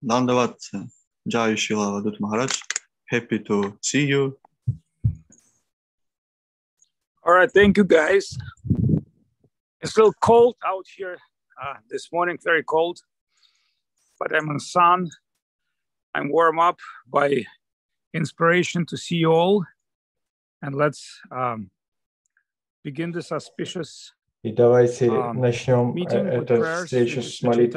Dandavat, Jai Shila Vadut Maharaj. Happy to see you. All right, thank you guys. It's a little cold out here this morning, very cold, but I'm in the sun. I'm warm up by inspiration to see you all. And let's begin this auspicious И давайте начнем meeting with эту prayers. встречу с молитв.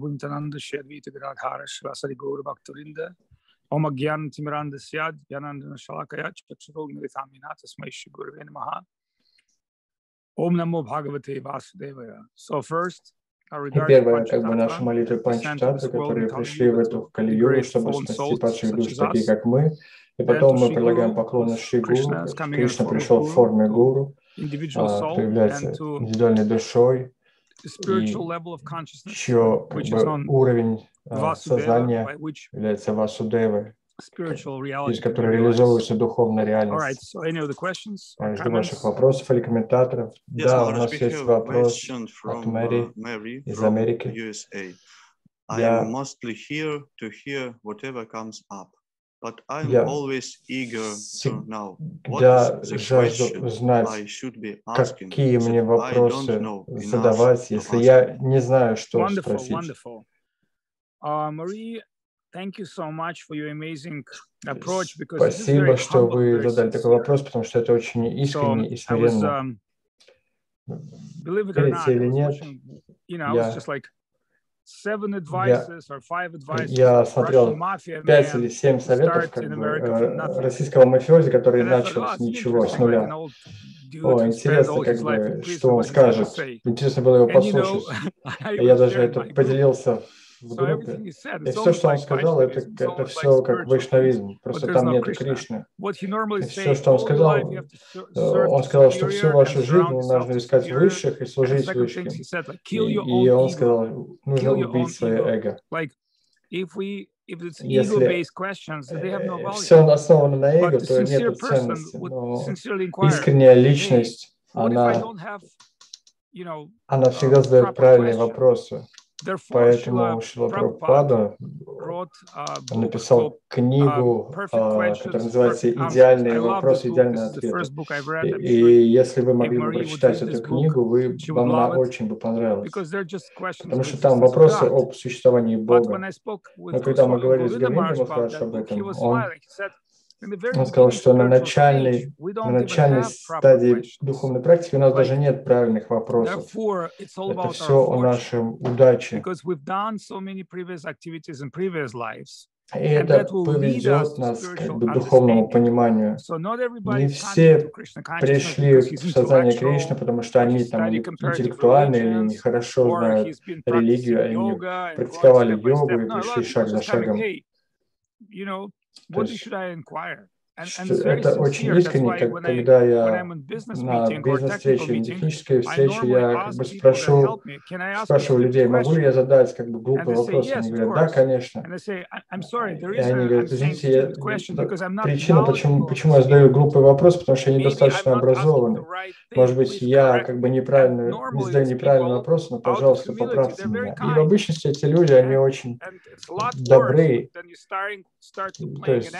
Om Agyan Timiranda Syad, Yanandana Shalakaya, Chaturul Milithamina, Tasmai Shigurve Namaha. Om Namo Bhagavate Vasudevaya. So first, И первая, наша молитва Панчататвы, которые пришли в эту Кали-югу, чтобы спасти падших душ, такие как мы. И потом мы предлагаем поклоны Шри Гуру. Кришна пришел в форме гуру, проявляется индивидуальной душой, и чье уровень сознания является Васудевой, через который реализовывается духовная реальность. Жду ваших вопросов или комментаторов. Да, у нас есть вопрос от Мэри из Америки. Я жажду узнать, какие мне вопросы задавать, если я не знаю, что спросить. Спасибо, что вы задали такой вопрос, потому что это очень искренне и смиренно. Верите или нет, я смотрел 5 или 7 советов российского мафиози, который начал с ничего, с нуля. О, интересно, что он скажет. Интересно было его послушать. Я даже это поделился в группе. И все, что он сказал, это все как вайшнавизм. Просто там нету Кришны. И все, что он сказал, что всю вашу жизнь нужно искать высших и служить высшим. И он сказал, нужно убить свое эго. Если все основано на эго, то нет ценности. Но искренняя личность, она всегда задает правильные вопросы. Поэтому Шрила Прабхупада написал книгу, которая называется «Идеальные вопросы, идеальные ответы». И если вы могли бы прочитать эту книгу, вам она очень бы понравилась. Потому что там вопросы об существовании Бога. Но когда мы говорили с Говиндой Махарадж об этом, он сказал, что на начальной стадии духовной практики у нас даже нет правильных вопросов. Это все о нашей удаче. И это поведет нас к духовному пониманию. Не все пришли в сознание Кришны, потому что они там интеллектуальны или не хорошо знают религию, они практиковали йогу и пришли шаг за шагом. Это очень искренне, когда я на бизнес-встрече или технической встрече, я спрашиваю людей, могу ли я задать глупый вопрос? Они говорят, да, конечно. И они говорят, извините, причина, почему я задаю глупый вопрос, потому что я недостаточно образованный. Может быть, я не задаю неправильный вопрос, но, пожалуйста, поправьте меня. И в обычности эти люди, они очень добры. То есть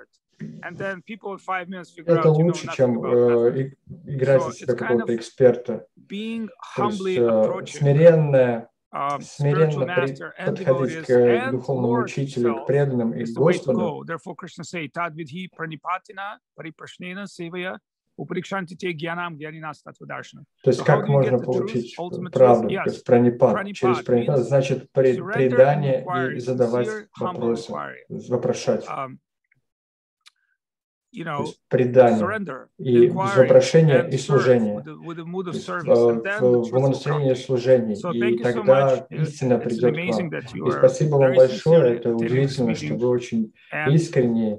это лучше, чем играть из себя какого-то эксперта. То есть смиренно подходить к духовному учителю, к преданным и к Господу. То есть как можно получить правду? То есть пранипат. Через пранипат значит предание и задавать вопросы, вопрошать. То есть предание и вопрошение и служение, в умонастроении служений, и тогда истина придет к вам. И спасибо вам большое, это удивительно, что вы очень искренне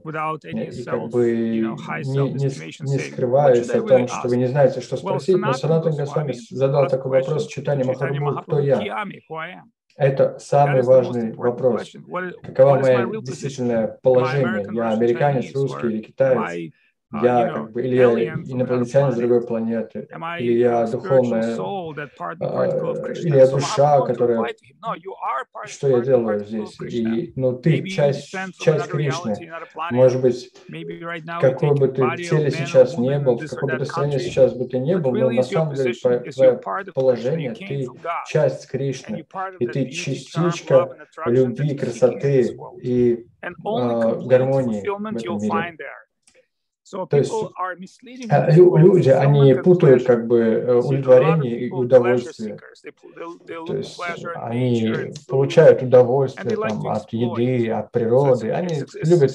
и не скрываясь о том, что вы не знаете, что спросить, но Санатан Госвами задал такой вопрос Чайтанья Махапрабху, кто я? Это самый важный вопрос. Каково мое действительное положение? Я американец, русский или китаец? я как бы, или я инопланетянин с другой планеты, или я духовная, или я душа, которая... Что я делаю здесь? И, ну, ты часть Кришны. Может быть, какой бы ты теле сейчас не был, в каком бы ты состоянии сейчас бы ты не был, но на самом деле твое положение, ты часть Кришны, и ты частичка любви, красоты и гармонии в этом мире. То есть люди, они путают как бы удовлетворение и удовольствие. То есть они получают удовольствие там, от еды, от природы. Они любят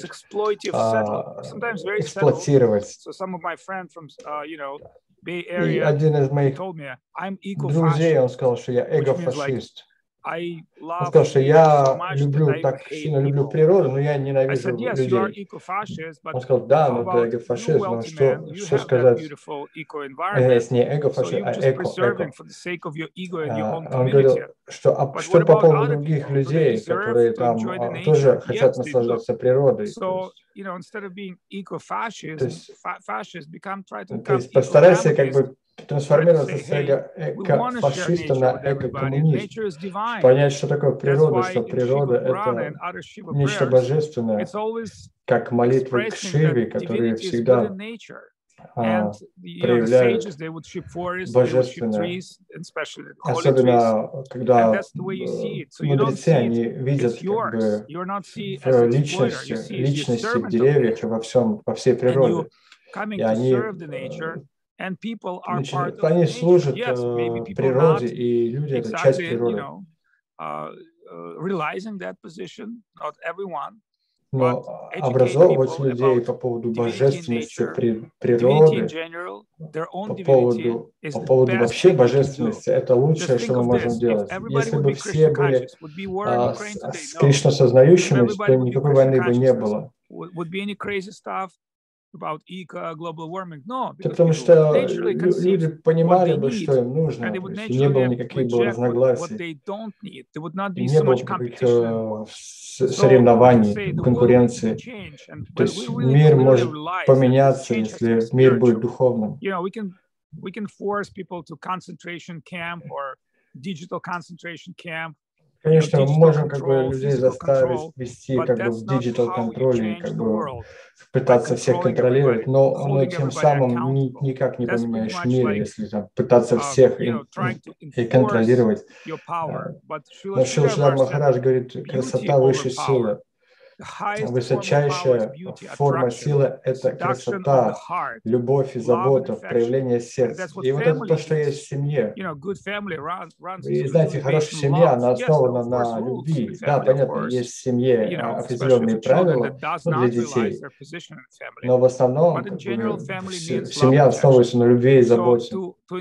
эксплуатировать. И один из моих друзей, он сказал, что я эго-фашист. Он сказал, что я так сильно люблю природу, но я ненавижу людей. Он сказал, да, ну ты эго-фашист, но что сказать, если не эго-фашист, а эко. Он говорил, что по поводу других людей, которые там тоже хотят наслаждаться природой. То есть постарайся как бы трансформироваться с эко-фашиста на эко-коммуниста. Понять, что такое природа, что природа – это нечто божественное, как молитвы к Шиве, которые всегда проявляют божественное. Особенно, когда мудрецы, они видят как бы в личности в деревьях и во всей природе. И они служат природе, и люди – это часть природы. Но образовывать людей по поводу божественности природы, по поводу вообще божественности, это лучшее, что мы можем делать. Если бы все были с Кришна сознающими, то никакой войны бы не было. Потому что люди понимали бы, что им нужно, и не было никаких разногласий, не было никаких соревнований, конкуренции. То есть мир может поменяться, если мир будет духовным. Конечно, мы можем как бы людей заставить вести как бы в диджитал-контроле, как бы пытаться всех контролировать, но тем самым никак не поменяешь мир, если там, пытаться всех и контролировать. Но Шрила Шридар Махарадж говорит, красота высшей силы. Высочайшая форма силы – это красота, любовь и забота, проявление сердца. И вот это то, что есть в семье. И знаете, хорошая семья, она основана на любви. Да, понятно, есть в семье определенные правила для детей, но в основном семья основывается на любви и заботе.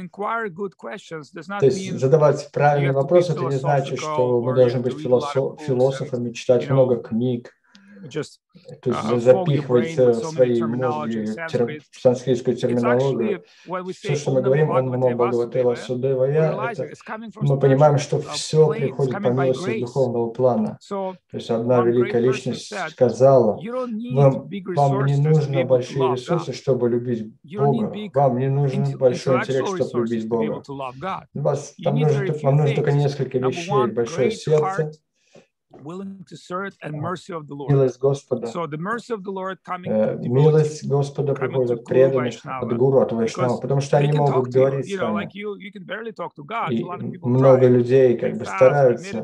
То есть задавать правильные вопросы – это не значит, что мы должны быть философами, читать много книг. То есть запихивать свои мозги в санскритскую терминологию. Все, что мы говорим, он намо Бхагаватела Судевая, мы понимаем, что все приходит по милости духовного плана. То есть одна великая личность сказала, вам не нужно большие ресурсы, чтобы любить Бога. Вам не нужен большой интеллект, чтобы любить Бога. Вам нужно только несколько вещей. Большое сердце, милость Господа. Милость Господа приходит от преданных, от гуру, от вайшнава, потому что они могут говорить с вами. И много людей как бы стараются.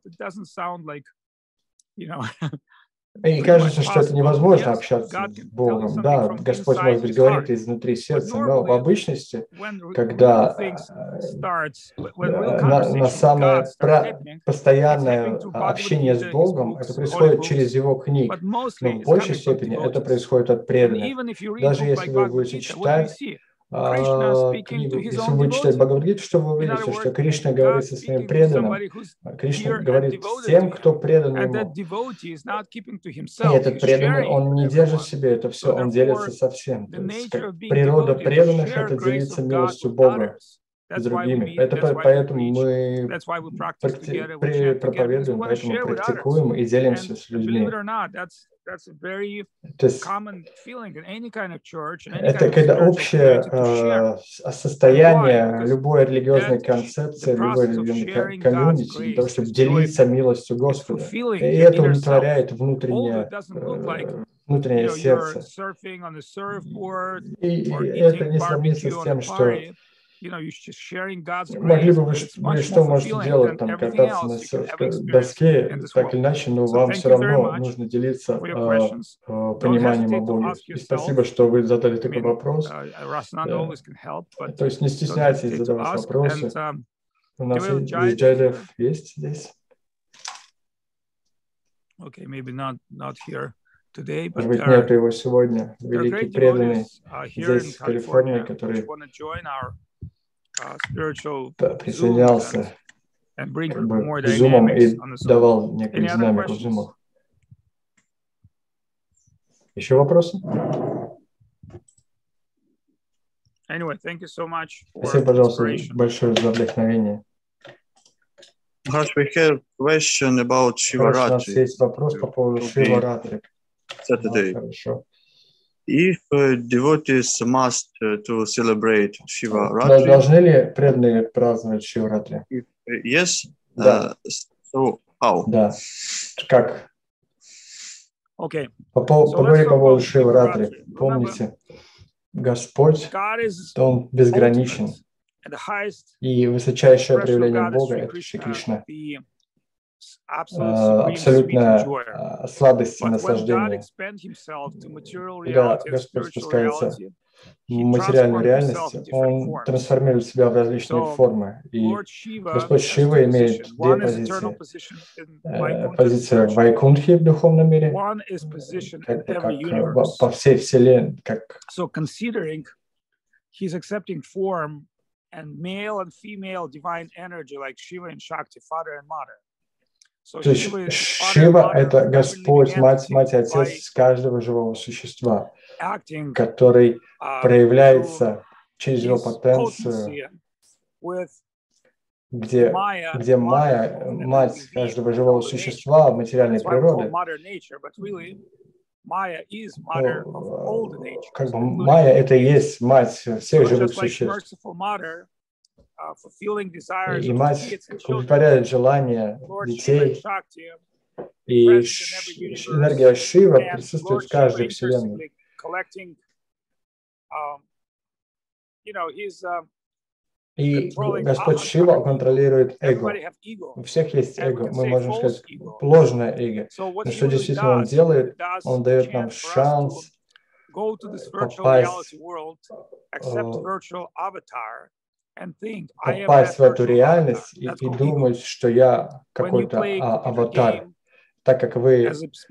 И кажется, что это невозможно общаться с Богом. Да, Господь, может быть, говорит изнутри сердца, но в обычности, когда на самое постоянное общение с Богом, это происходит через Его книг, но в большей степени это происходит от преданных. Даже если вы будете читать книгу, если вы будете читать Бхагавад-гиту, что вы увидите, что Кришна говорит со своим преданным, Кришна говорит с тем, кто предан ему. И этот преданный, он не держит себе это все, он делится со всем. То есть, природа преданных – это делиться милостью Бога с другими. Поэтому мы проповедуем, поэтому практикуем и делимся с людьми. То есть это когда общее состояние любой религиозной концепции, любой религиозной комьюнити для того, чтобы делиться милостью Господа. И это удовлетворяет внутреннее сердце. И это не сравнится с тем, что могли бы вы что можете делать, там, кататься на доске, так или иначе, но вам все равно нужно делиться пониманием о Боге. И спасибо, что вы задали такой вопрос. То есть не стесняйтесь задавать вопросы. У нас есть Джайдев, есть здесь? Может быть, нет его сегодня. Великий преданный здесь, в Калифорнии, который присоединялся к зумам и давал некую динамику в зумах. Еще вопросы? Спасибо, пожалуйста, большое за вдохновение. Harsh, we have a question about Shivaratri. У нас есть вопрос по поводу Шиваратри. Хорошо. If devotees must to celebrate Shivaratri, должны ли преданные праздновать Шиваратри? Yes. Да. So how? Да. Как? Поговорим по поводу Шиваратри. Помните, Господь, Он безграничен. И высочайшее проявление Бога – это Шри Кришна. Абсолютная сладость и наслаждение. Когда Господь спускается в материальную реальность, Он трансформирует себя в различные формы. И Господь Шива имеет две позиции. Позиция в Вайкунтхе в духовном мире, как по всей Вселенной. And male and female divine energy like Shiva and Shakti, father and mother. То есть Шива – это Господь, Мать и Отец каждого живого существа, который проявляется через его потенцию, где Майя, Мать каждого живого существа, материальной природы, как бы Майя – это и есть мать всех живых существ. И мать удовлетворяет желания детей. И энергия Шива присутствует в каждой вселенной. И Господь Шива контролирует эго. У всех есть эго. Мы можем сказать ложное эго. Но что действительно Он делает? Он дает нам шанс попасть в эту реальность и думать, что я какой-то аватар. Так как вы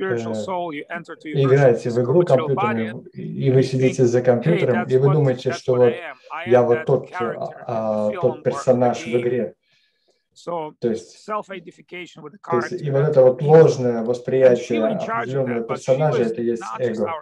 играете в игру компьютерную, и вы сидите за компьютером, и вы думаете, что вот я вот тот персонаж в игре. То есть и вот это вот ложное восприятие определенного персонажа, это есть эго.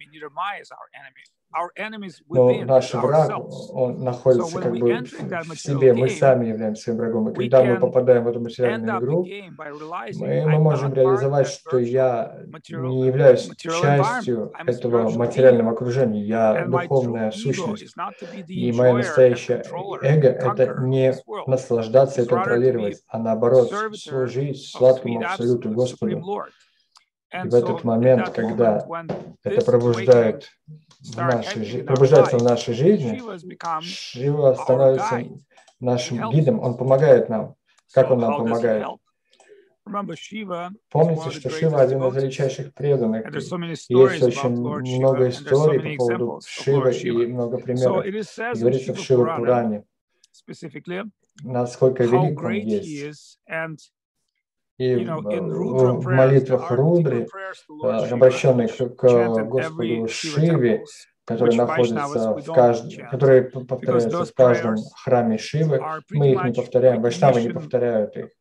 Но наш враг, он находится как бы в себе, мы сами являемся своим врагом. И когда мы попадаем в эту материальную игру, мы можем реализовать, что я не являюсь частью этого материального окружения, я духовная сущность. И мое настоящее эго – это не наслаждаться и контролировать, а наоборот, служить сладкому абсолюту Господу. И в этот момент, когда это пробуждается в нашей жизни, Шива становится нашим гидом, он помогает нам. Как он нам помогает? Помните, что Шива один из величайших преданных. Есть очень много историй по поводу Шивы и много примеров. Говорится в Шива Пуране, насколько велик он есть. И в молитвах Рудри, обращенных к Господу Шиве, которые находятся которые повторяются в каждом храме Шивы, мы их не повторяем, вайшнавы не повторяют их.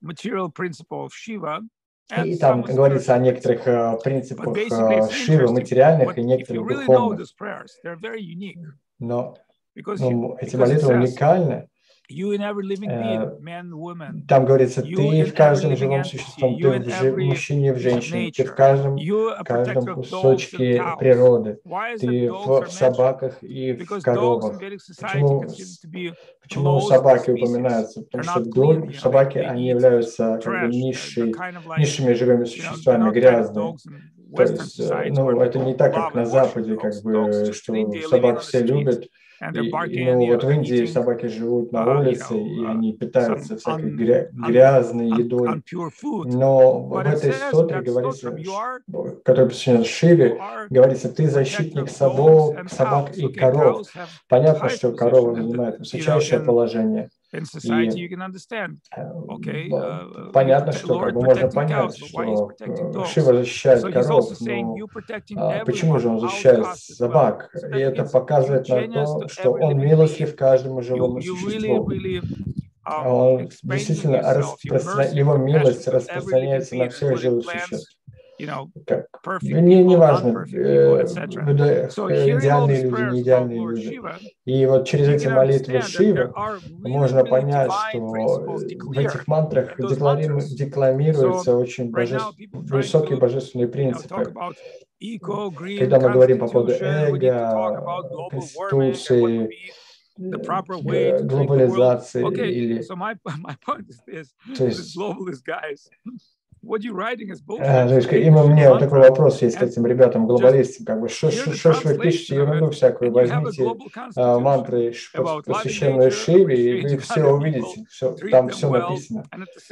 И там говорится о некоторых принципах Шивы, материальных и некоторых духовных. Но эти молитвы уникальны. Там говорится, ты в каждом живом существе, ты в мужчине и в женщине, ты в каждом кусочке природы, ты в собаках и в коровах. Почему собаки упоминаются? Потому что собаки, они являются как бы низшими живыми существами, грязными. То есть, это не так, как на Западе, как бы, что собак все любят. Вот в Индии собаки живут на улице, и они питаются всякой грязной едой. Но в этой стотре говорится, который посвящен Шиве, говорится, ты защитник собак и коров. Понятно, что корова занимает высочайшее положение. И понятно, что как бы можно понять, что Шива защищает коров, но почему же он защищает собак? И это показывает на то, что он милостлив каждому живому существу. Он действительно его милость распространяется на всех живых существ. Не важно, идеальные люди, не идеальные люди. И вот через эти молитвы Шивы можно понять, что в этих мантрах декламируются очень высокие божественные принципы. Когда мы говорим по поводу эго, конституции, глобализации или... То есть, мне вот такой вопрос есть к этим ребятам, глобалистам, как бы, что ж вы пишете ерунду всякую, возьмите мантры, посвященные Шиве, и вы все увидите, там все написано.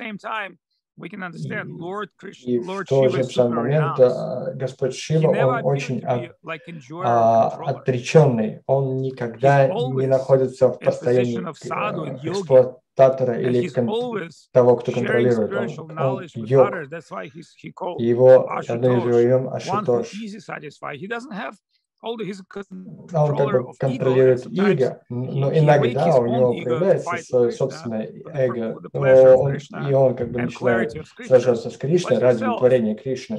И в тот же самый момент Господь Шива, он очень отреченный, он никогда не находится в состоянии эксплуататора или того, кто контролирует. Он йог. Его одно из его имен Ашутош. Он как бы контролирует эго, но иногда у него появляется свое собственное эго, и он как бы начинает сражаться с Кришной ради удовлетворения Кришны.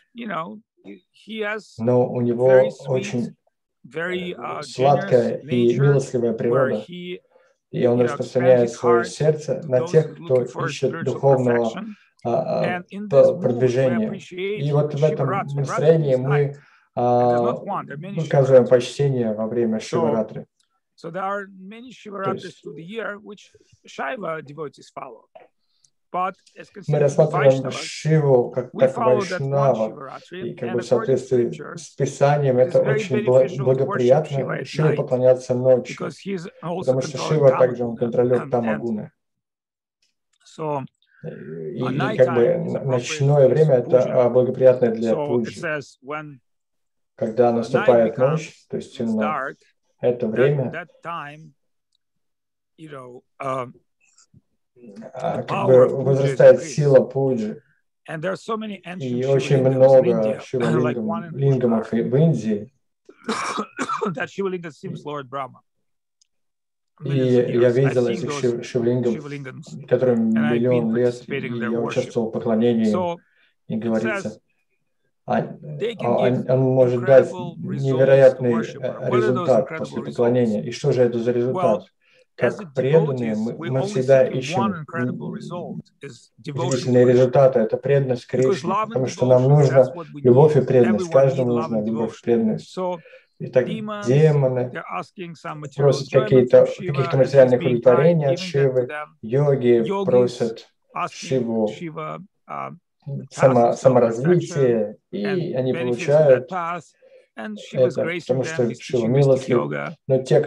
Но у него очень сладкая и милостливая природа, и он распространяет свое сердце на тех, кто ищет духовного продвижения. И вот в этом настроении мы выказываем почтение во время Шиваратри. Мы рассматриваем Шиву как Вайшнава, и как бы в соответствии с Писанием это очень благоприятно Шиве поклоняться ночью, потому что Шива также он контролер Тамагуны. И как бы ночное время это благоприятное для пуджи. Когда наступает ночь, то есть темно, это время как бы возрастает сила пуджи. И очень много шивалингамов в Индии. И я видел этих шивлингов, которым миллион лет, и я участвовал в поклонении, и говорится, он может дать невероятный результат после поклонения. И что же это за результат? Как преданные, мы всегда ищем удивительные результаты. Это преданность Кришне, потому что нам нужна любовь и преданность. Каждому нужна любовь и преданность. Итак, демоны просят каких-то материальных удовлетворений от Шивы, йоги просят Шиву саморазвитие, и они получают это, потому что Шива милостлив. Но те,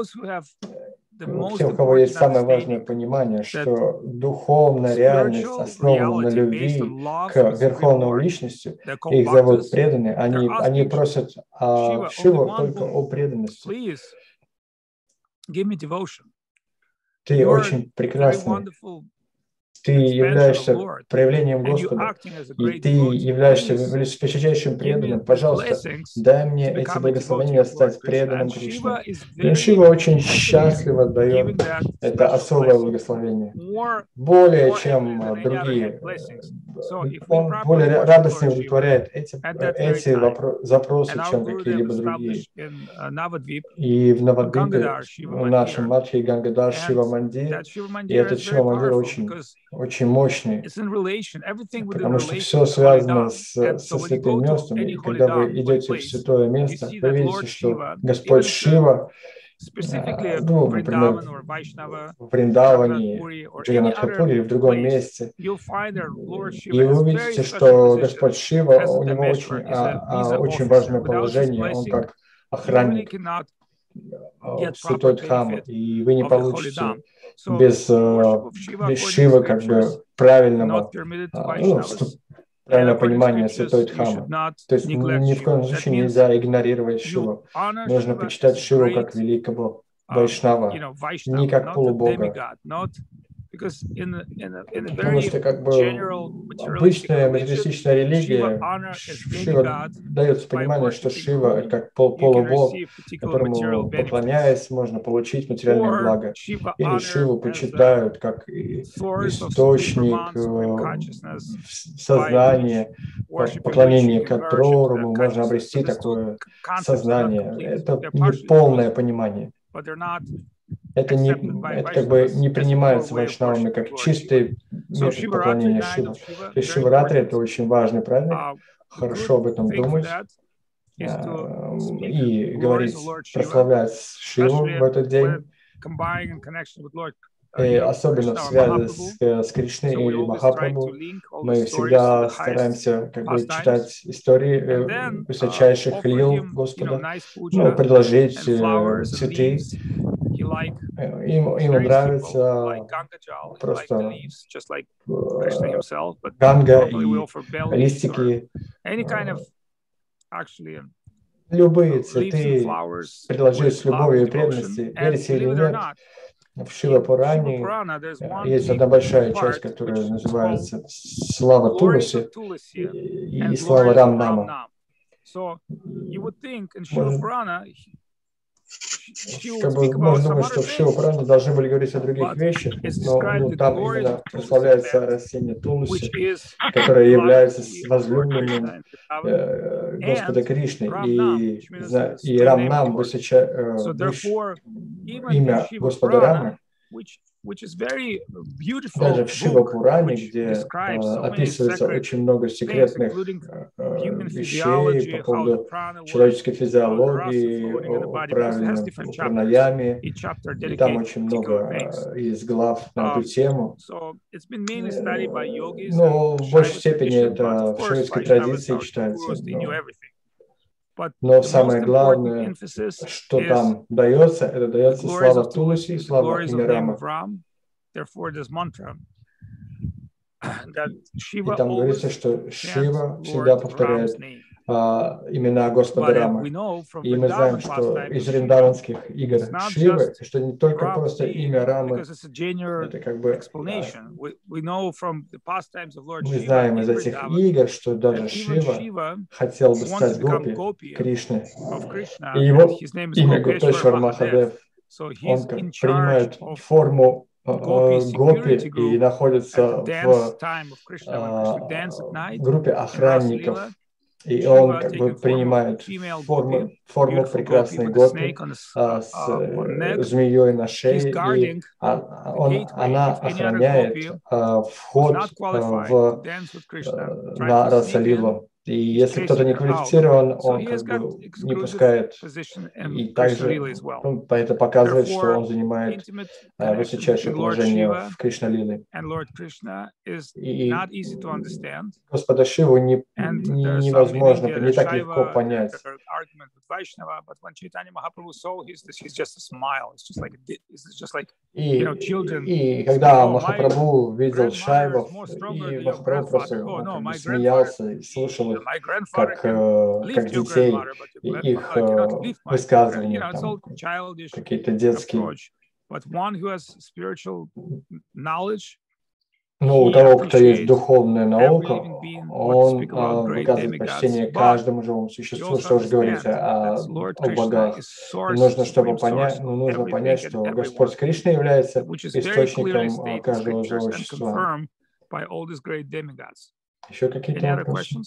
у кого есть самое важное понимание, что духовная реальность основана на любви к Верховному Личности, их зовут преданные, они просят Шиву только о преданности. Ты очень прекрасный, ты являешься проявлением Господа, и ты являешься величайшим преданным, пожалуйста, дай мне эти благословения стать преданным Кришне. И Шива очень счастливо дает это особое благословение, более чем другие. Он более радостно удовлетворяет эти запросы, чем какие-либо другие. И в Навадвипе, в нашем Мадхи Гангадхар Шива Мандир, и этот Шива Мандир очень мощный, потому что все связано со святым местом. И когда вы идете в святое место, вы видите, что Господь Шива, ну, например, в Вриндаване, в Джаганатхапуре или в другом месте, и вы увидите, что Господь Шива, у него очень важное положение, он как охранник в святой Дхам, и вы не получите без Шивы как бы правильного понимания святой Дхамы. То есть ни в коем случае нельзя игнорировать Шиву. Нужно почитать Шиву как великого Вайшнава, не как полубога. Потому что как бы обычная материалистичная религия, Шива дается понимание, что Шива как полубог, которому поклоняясь, можно получить материальное благо. Или Шиву почитают как источник сознания, поклонение которому можно обрести такое сознание. Это не полное понимание. Это как бы не принимается вайшнавами как чистый метод поклонения Шивы. То есть Шиваратри — это очень важный праздник, хорошо об этом думать и говорить, прославлять Шиву в этот день. И особенно в связи с Кришной или Махапрабху мы всегда стараемся как бы читать истории высочайших лил Господа, ну, предложить цветы. Им нравится просто ганга и листики. Любые цветы предложить с любовью и преданностью, верите или нет. В Шива-Пуране есть одна большая часть, которая называется «Слава Туласи» и «Слава Рам-Нама». Как бы можно думать, что в Шива-Пуране должны были говорить о других вещах, но там именно прославляется растение Туласи, которое является возлюбленным Господа Кришны, и Рам-Нам, имя Господа Рамы. Даже в Шива-Пуране, где описывается очень много секретных вещей по поводу человеческой физиологии, о правильном пранаяме, и там очень много есть глав на эту тему. Но в большей степени это в шивайской традиции читается. Но самое главное, что там дается, это дается слава Туласи, слава имя Рама. И там говорится, что Шива всегда повторяет имена Господа Рама. И мы знаем, что из вриндаванских игр Шивы, что не только просто имя Рамы, это как бы... Мы знаем из этих игр, что даже Шива хотел бы стать гопи Кришны. И его имя Гуптешвар Махадев, он принимает форму гопи и находится в группе охранников. И он как бы принимает форму прекрасной гопи с змеей на шее, и она охраняет вход на Расалилу. И если кто-то не квалифицирован, он как бы не пускает. И также это показывает, что он занимает высочайшее положение в Кришна-лиле. И Господа Шиву невозможно, не так легко понять. И когда Махапрабху видел Шайвов, и Махапрабху просто смеялся и слушал их как детей, их высказывания, там, какие-то детские. Ну, у того, кто есть духовная наука, он выказывает почтение каждому живому существу, что же говорите о богах. И нужно, чтобы понять, нужно понять, что Господь Кришна является источником каждого живого существа. Еще какие-то вопросы?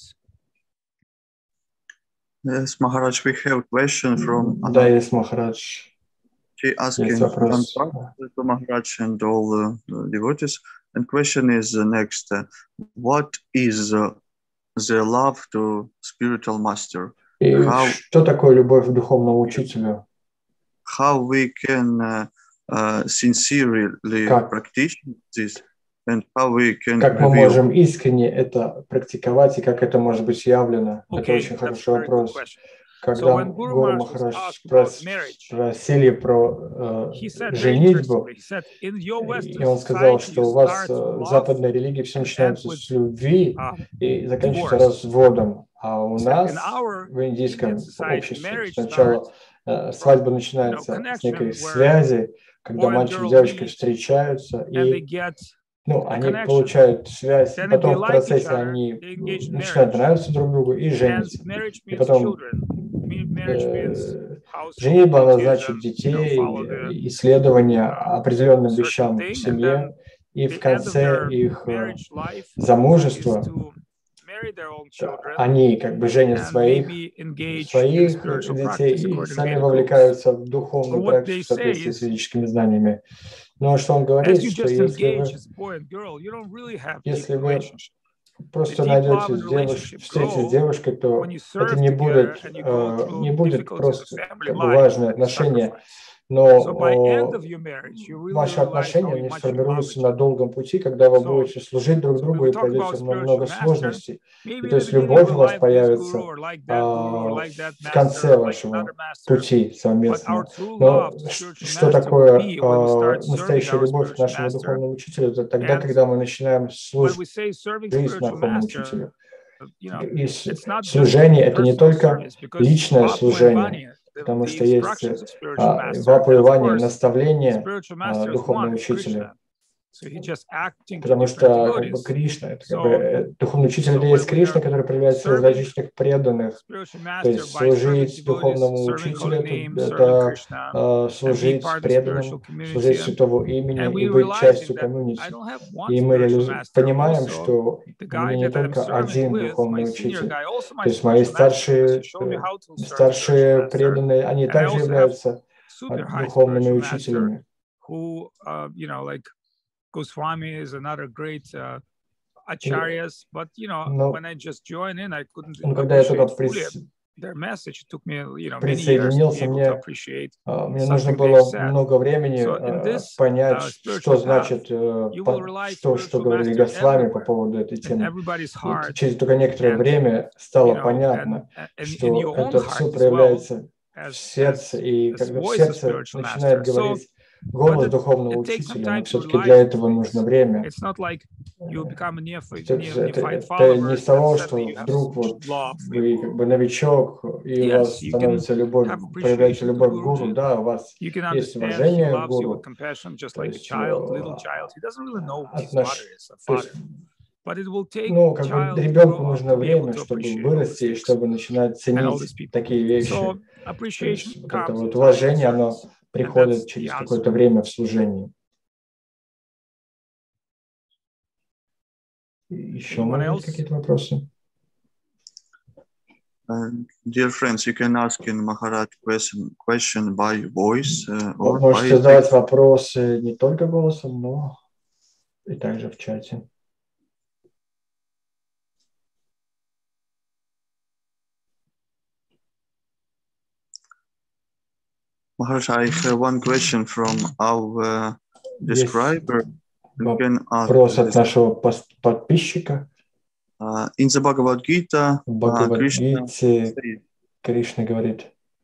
Yes, Maharaj, we have a question from Да, есть Махарадж. She asking to Maharaj and all devotees. And question is next: what is the love to spiritual master? Что такое любовь к духовному учителю? How we can sincerely practice this, and how we can. Как мы можем искренне это практиковать и как это может быть явлено? Это очень хороший вопрос. Когда Гуру Махарадж спросили про женитьбу, и он сказал, что у вас в западной религии все начинается с любви и заканчивается разводом, а у нас в индийском обществе сначала свадьба начинается с некой связи, когда мальчик с девочкой встречаются, и они получают связь, и потом в процессе они начинают нравиться друг другу и женятся. И потом женитьба, она значит детей, исследования определенным вещам в семье, и в конце их замужества они как бы женят своих детей и сами вовлекаются в духовную практику в соответствии с ведическими знаниями. Но что он говорит, что если вы просто встретитесь с девушкой, то это не будет просто как бы важное отношение, но ваши отношения они сформируются на долгом пути, когда вы будете служить друг другу и пройдете много сложностей. И то есть любовь у вас появится в конце вашего пути совместного. Но что такое настоящая любовь к нашему духовному учителю? Это тогда, когда мы начинаем служить духовному учителю. И служение – это не только личное служение, потому что есть воплывание, наставление духовного учителя. Потому что как бы Кришна, это как бы духовный учитель это есть Кришна, который проявляется в различных преданных. То есть служить духовному учителю это служить преданному, служить святого имени и быть частью комьюнити. И мы понимаем, что у меня не только один духовный учитель. То есть мои старшие преданные, они также являются духовными учителями. Goswami is another great acharyas, but when I just joined in, I couldn't appreciate their message. It took me many years to be able to appreciate. Мне нужно было много времени понять, что значит, что говорили Госвами по поводу этой темы. И через только некоторое время стало понятно, что это все проявляется в сердце, и когда в сердце начинает говорить голос духовного учителя, но все-таки для этого нужно время. Это не с того, что вдруг вы как бы новичок, и у вас становится любовь, появляется любовь к гуру, да, у вас есть уважение к гуру, то есть как бы ребенку нужно время, чтобы вырасти, и чтобы начинать ценить такие вещи. То есть вот это вот уважение, оно приходит через какое-то время в служении. Еще могут какие-то вопросы? Dear friends, you can ask in Maharaj question by voice. Вы можете задавать вопросы не только голосом, но и также в чате. Maharaj, I have one question from our describer. Вопрос от нашего подписчика. In the Bhagavad Gita, Кришна говорит,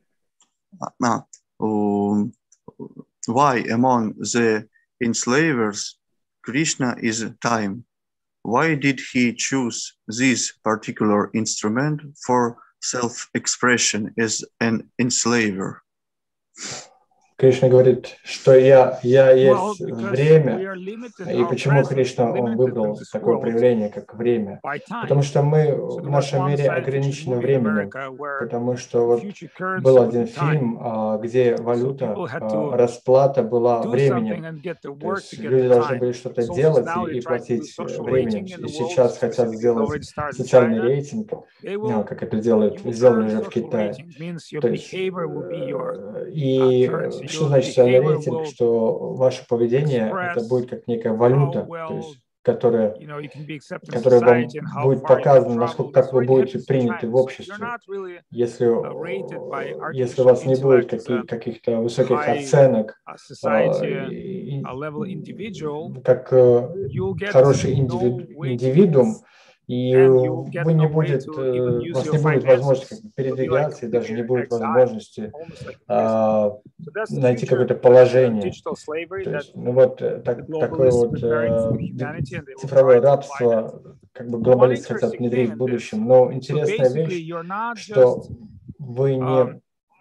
why among the enslavers Krishna is time? Why did he choose this particular instrument for self-expression as an enslaver? Кришна говорит, что я есть время, и почему Кришна, он выбрал такое проявление, как время? Потому что мы в нашем мире ограничены временем, потому что вот был один фильм, где валюта, расплата была временем, то есть люди должны были что-то делать и платить временем, и сейчас хотят сделать социальный рейтинг, как это сделали уже в Китае. То есть, и что значит социальный рейтинг? Что ваше поведение это будет как некая валюта, то есть, которая вам будет показана, насколько как вы будете приняты в обществе. Если у вас не будет каких-то высоких оценок, как хороший индивидуум, и у вас не будет возможности передвигаться, и даже не будет возможности найти какое-то положение. То есть, такое вот цифровое рабство, как бы глобалисты хотят внедрить в будущем. Но интересная вещь, что вы не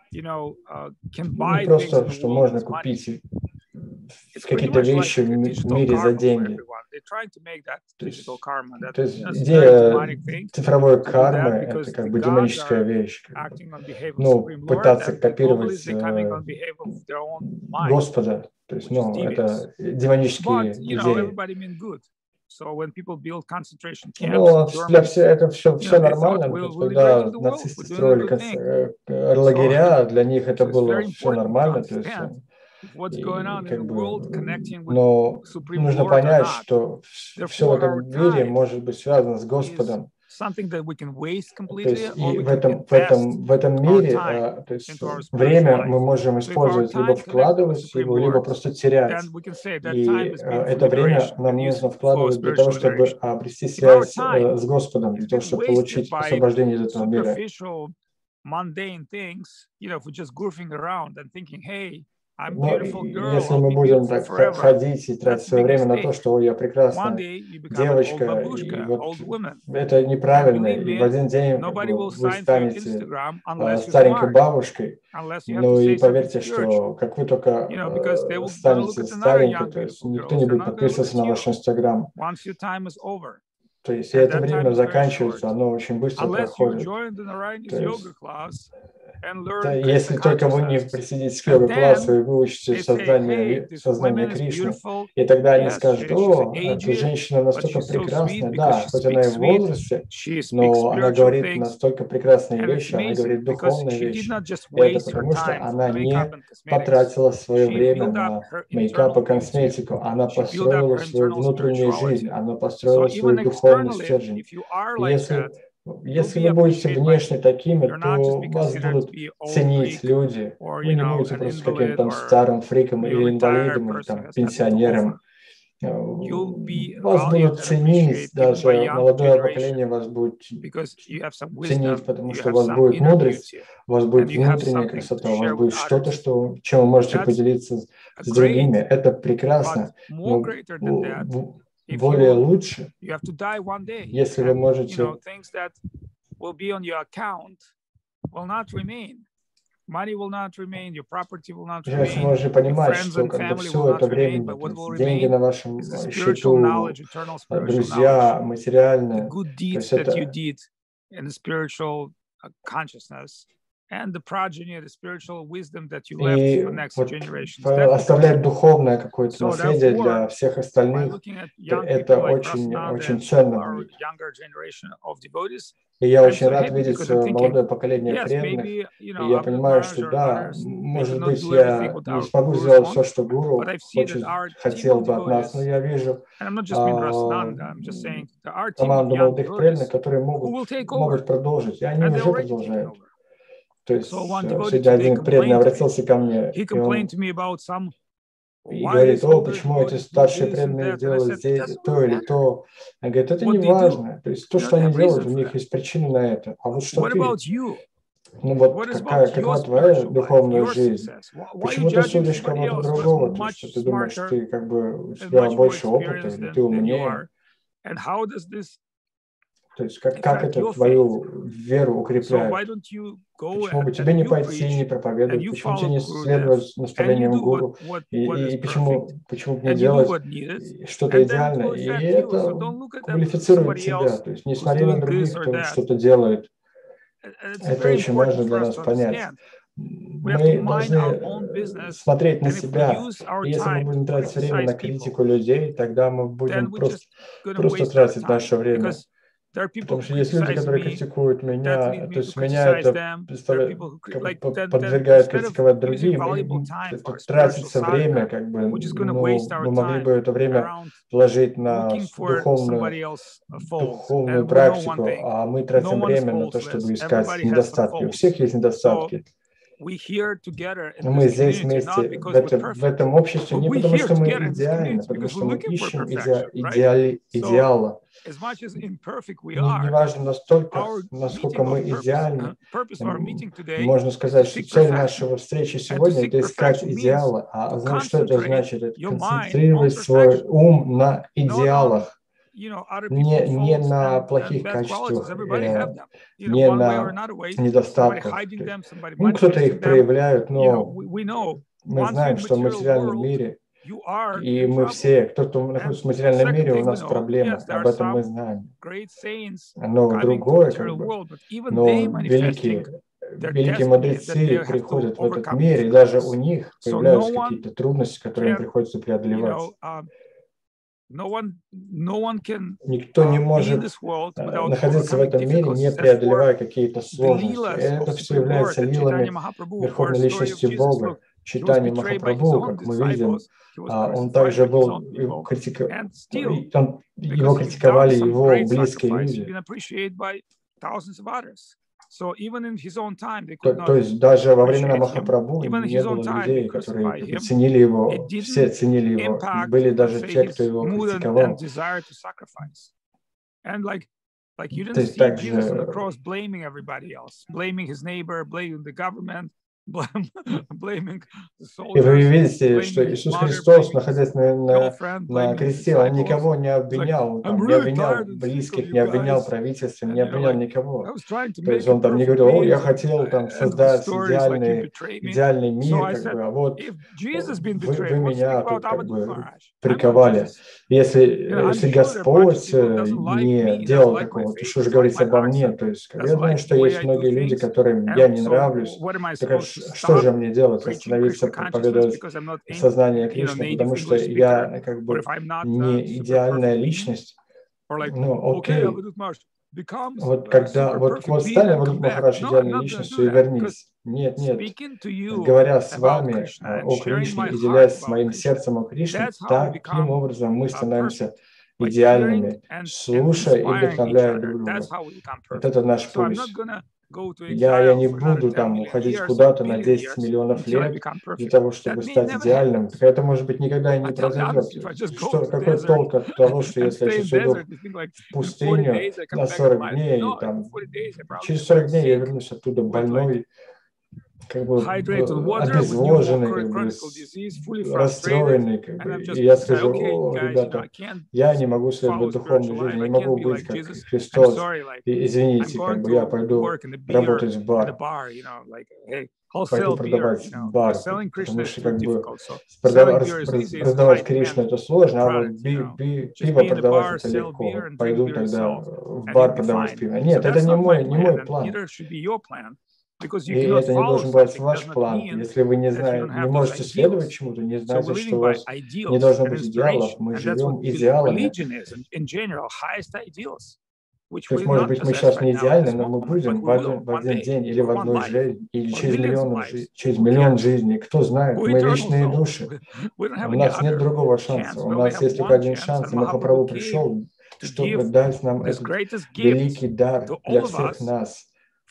просто, что можно купить какие-то вещи в мире за деньги. То есть идея цифровой кармы – это как бы демоническая вещь. Пытаться копировать Господа, то есть, это демонические идеи. Для это все нормально. Когда нацисты строили лагеря, для них это было все нормально. То есть, но нужно понять, что все в этом мире может быть связано с Господом. То есть, и в этом мире то есть, время мы можем использовать, либо вкладывать его, либо просто терять. И это время нам нужно вкладывать для того, чтобы обрести связь с Господом, для того, чтобы получить освобождение из этого мира. Но если мы будем так ходить и тратить свое время на то, что я прекрасная девочка, и вот это неправильно, и в один день вы станете старенькой бабушкой, ну и поверьте, что как вы только станете старенькой, то есть никто не будет подписываться на ваш Инстаграм. То есть и это время заканчивается, оно очень быстро проходит. Если только вы не присоединитесь к йога-классу и выучите сознание Кришны, и тогда они скажут: о, эта женщина настолько прекрасная, да, хоть она и в возрасте, но она говорит настолько прекрасные вещи, она говорит духовные вещи. И это потому, что она не потратила свое время на мейкап и косметику, она построила свою внутреннюю жизнь, она построила свой духовный стержень. Если вы будете внешне такими, то вас будут ценить люди. Вы не будете просто каким-то там старым фриком или инвалидом, или там пенсионером. Вас будут ценить, даже молодое поколение вас будет ценить, потому что у вас будет мудрость, у вас будет внутренняя красота, у вас будет что-то, чем вы можете поделиться с другими. Это прекрасно. Но более лучше, если вы можете... Сейчас мы уже понимать, что как бы все это временно, деньги на вашем счету, друзья, материальные, то есть это... И оставлять духовное какое-то наследие для всех остальных, это очень ценно. И я очень рад видеть молодое поколение преданных, и я понимаю, что да, может быть, я не смогу сделать все, что гуру хотел бы от нас, но я вижу команду молодых преданных, которые могут продолжить, и они уже продолжают. То есть сегодня один преданный обратился ко мне, и он говорит: о, почему эти старшие преданные делают здесь то или то. Он говорит: это не важно. То есть то, что они делают, у них есть причины на это. А вот что ты? Ну вот какова твоя духовная жизнь? Почему ты судишь кого-то другого? То есть ты думаешь, ты как бы у тебя больше опыта, или ты умнее? То есть как это твою веру укрепляет? Почему бы тебе не пойти и не проповедовать? Почему тебе не следовать наставлениям гуру? И почему бы не делать что-то идеальное? И это квалифицирует тебя. То есть не смотри на других, кто что-то делает. Это очень важно для нас понять. Мы должны смотреть на себя, и если мы будем тратить время на критику людей, тогда мы будем просто тратить наше время. Потому что есть люди, которые критикуют меня, то есть меня это подвергает критиковать другим, и тратится время, как бы, мы могли бы это время вложить на духовную практику, а мы тратим время на то, чтобы искать недостатки. У всех есть недостатки. Мы здесь вместе в этом обществе не потому, что мы идеальны, потому что мы ищем идеала. Не важно настолько, насколько мы идеальны. Можно сказать, что цель нашего встречи сегодня – это искать идеала. А знаешь, что это значит? Это концентрировать свой ум на идеалах. Не на плохих качествах, не на недостатках. Кто-то их проявляет, но мы знаем, что в материальном мире, и мы все, кто находится в материальном мире, у нас проблемы, об этом мы знаем. Но другое, но великие мудрецы приходят в этот мир, и даже у них появляются какие-то трудности, которые им приходится преодолевать. Никто не может находиться в этом мире, не преодолевая какие-то сложности. Это все является лилами Верховной Личности Бога. Чайтанья Махапрабху, как мы видим, он также был, его критиковали его близкие люди. То есть даже во времена Махапрабху не было людей, которые ценили его, все ценили его. Были даже те, кто его критиковал. То есть также и вы видите, что Иисус Христос, находясь на кресте, Он никого не обвинял, не обвинял близких, не обвинял правительство, не обвинял никого. То есть Он там не говорил: о, я хотел там создать идеальный мир, как бы, а вот вы меня тут как бы приковали. Если Господь не делал такого, то что же говорить обо мне? То есть я знаю, что есть многие люди, которым я не нравлюсь. Что же мне делать? Остановиться, проповедовать сознание Кришны, потому что я как бы не идеальная личность. Ну, окей. Вот когда, вот стань Авадут Махарадж идеальной личностью и вернись. Нет. Говоря с вами о Кришне и делясь с моим сердцем о Кришне, таким образом мы становимся идеальными, слушая и вдохновляя друг друга. Вот это наш путь. Я не буду там уходить куда-то на 10 миллионов лет для того, чтобы стать идеальным. Так это, может быть, никогда и не произойдет. Какой толк от того, что если я сейчас иду в пустыню на 40 дней, и там, через 40 дней я вернусь оттуда больной, как бы обезвоженный, как бы расстроенный, как бы. И я скажу: о, ребята, я не могу следовать духовной жизни, не могу быть как Христос. И, извините, как бы я пойду работать в бар, пойду продавать бар, потому что как бы продавать Кришну это сложно, а вот пиво продавать это легко. Пойду тогда в бар продавать пиво. Нет, это не мой план. И это не должен быть ваш план. Если вы не можете следовать чему-то, не знаете, что у вас не должно быть идеалов. Мы живем идеалами. То есть, может быть, мы сейчас не идеальны, но мы будем в один день или в одной жизни, или через миллион жизней. Кто знает, мы вечные души. У нас нет другого шанса. У нас есть только один шанс. И Махапрабху пришел, чтобы дать нам этот великий дар для всех нас.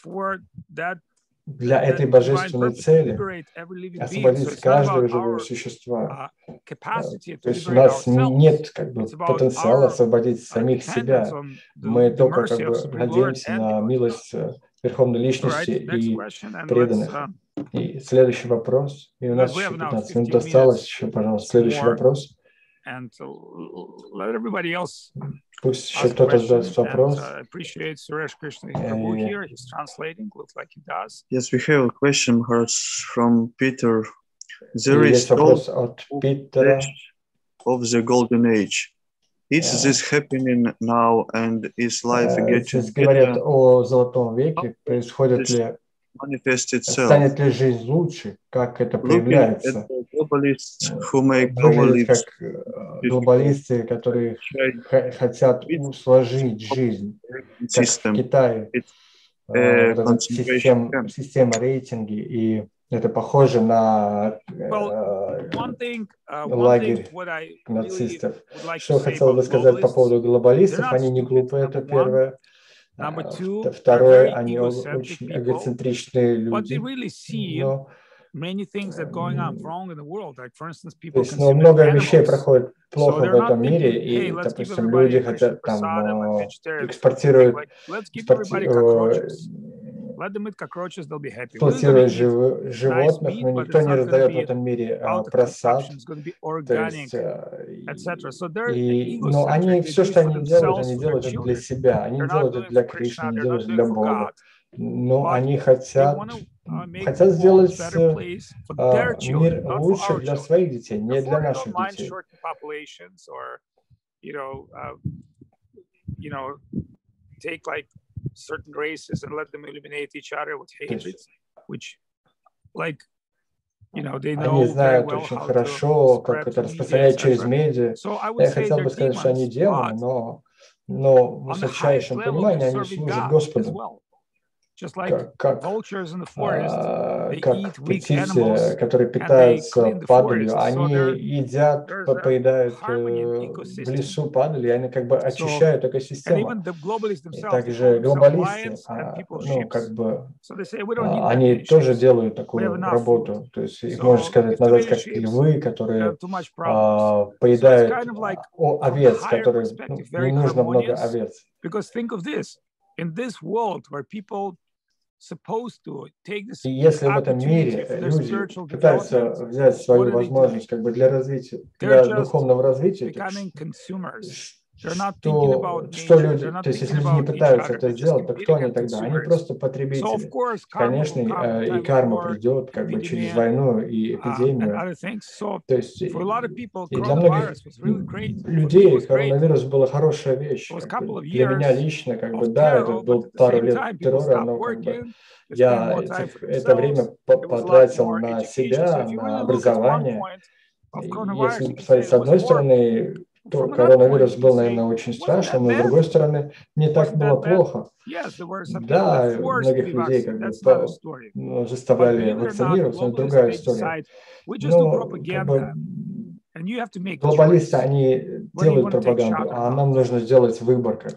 Для этой божественной цели освободить каждого живого существа. То есть у нас нет как бы потенциала освободить самих себя. Мы только как бы надеемся на милость Верховной Личности и преданных. И следующий вопрос. И у нас еще 15 минут осталось. Еще, пожалуйста, следующий вопрос. and let everybody else Пусть еще кто-то задаст вопрос. Appreciate Suresh Krishna Prabhu here. He's translating. Looks like he does. Yes, we have a question from Peter. There is вопрос от Питера. Of the golden age. Is this happening now, and is life getting Здесь говорят о золотом веке. Происходит ли, станет ли жизнь лучше, как это проявляется? Выглядит как глобалисты, которые хотят усложнить жизнь, как в Китае. Система рейтинги, и это похоже на лагерь нацистов. Что хотел бы сказать по поводу глобалистов? Они не глупые, это первое. Второе, они очень эгоцентричные люди. Но много вещей проходит плохо в этом мире, и, допустим, люди хотят там экспортируют животных, но никто не раздает в этом мире просад. Но они, все, что они делают это для себя. Они делают это для Кришны, они делают это для Бога. Но они хотят сделать мир лучше для своих детей, не для наших детей. Certain races and let them eliminate each other with hatred, which, like, they know. Они знают очень хорошо, как это распространять через медиа. Я хотел бы сказать, что они демоны, но в высочайшем понимании они служат Господу. Как птицы, которые питаются падалью, они едят, поедают в лесу падаль, и они как бы очищают экосистему. И также глобалисты, они тоже делают такую работу. То есть их можно сказать, назвать как львы, которые поедают овец, которые не нужно много овец. И если в этом мире люди пытаются взять свою возможность как бы для развития, для духовного развития, что люди, то есть если люди не пытаются это сделать, то кто они тогда? Они просто потребители. Конечно, и карма придет как бы через войну и эпидемию. То есть и для многих людей коронавирус была хорошая вещь. Для меня лично, как бы, да, это был пару лет террора, но как бы я это время потратил на себя, на образование. Если посмотреть с одной стороны, то коронавирус был, наверное, очень страшным, но с другой стороны, не так было плохо. Да, многих людей как бы заставляли вакцинироваться, но другая история. Но как бы глобалисты, они делают пропаганду, а нам нужно сделать выбор. То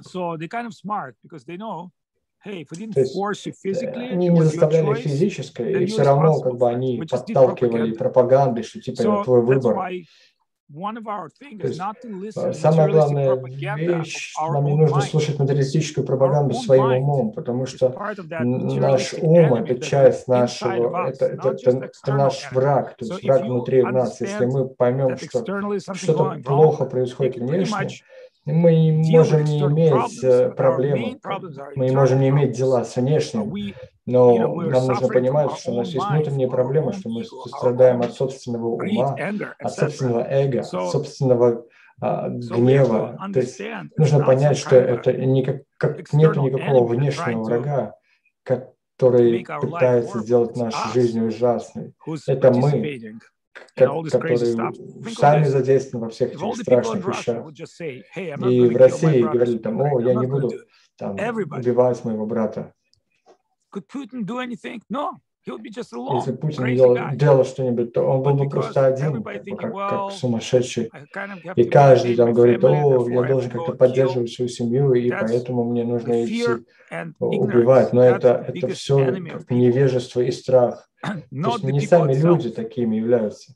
есть они не заставляли физически, и все равно как бы они подталкивали пропагандой, что типа твой выбор. Самая главная вещь, нам не нужно слушать материалистическую пропаганду своим умом, потому что наш ум – это часть нашего, это наш враг, то есть враг внутри нас. Если мы поймем, что что-то плохо происходит внешне, мы можем не иметь проблем, мы можем не иметь дела с внешним, но нам нужно понимать, что у нас есть внутренние проблемы, что мы страдаем от собственного ума, от собственного эго, от собственного гнева. То есть нужно понять, что это нет никакого внешнего врага, который пытается сделать нашу жизнь ужасной. Это мы, которые сами задействованы во всех этих страшных вещах. И в России говорили там, я не буду убивать моего брата. Если Путин делал что-нибудь, то он был бы просто один, как сумасшедший. И каждый там говорит, я должен как-то поддерживать свою семью, и поэтому мне нужно идти убивать. Но это все как невежество и страх. То есть не сами люди такими являются.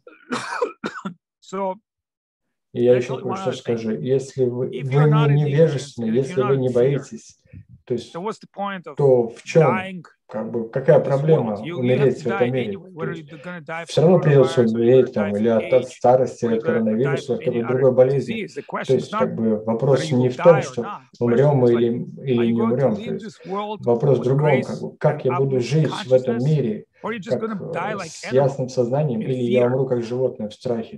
И я еще кое-что скажу. Если вы не невежественны, если вы не боитесь, То есть, то в чем, какая проблема умереть в этом мире? Все равно придется умереть там, или от старости, или от коронавируса, или от какой-то другой болезни. То есть, вопрос не в том, что умрем мы или не умрем. То есть, вопрос в другом, как я буду жить в этом мире, как с ясным сознанием, или я умру как животное в страхе.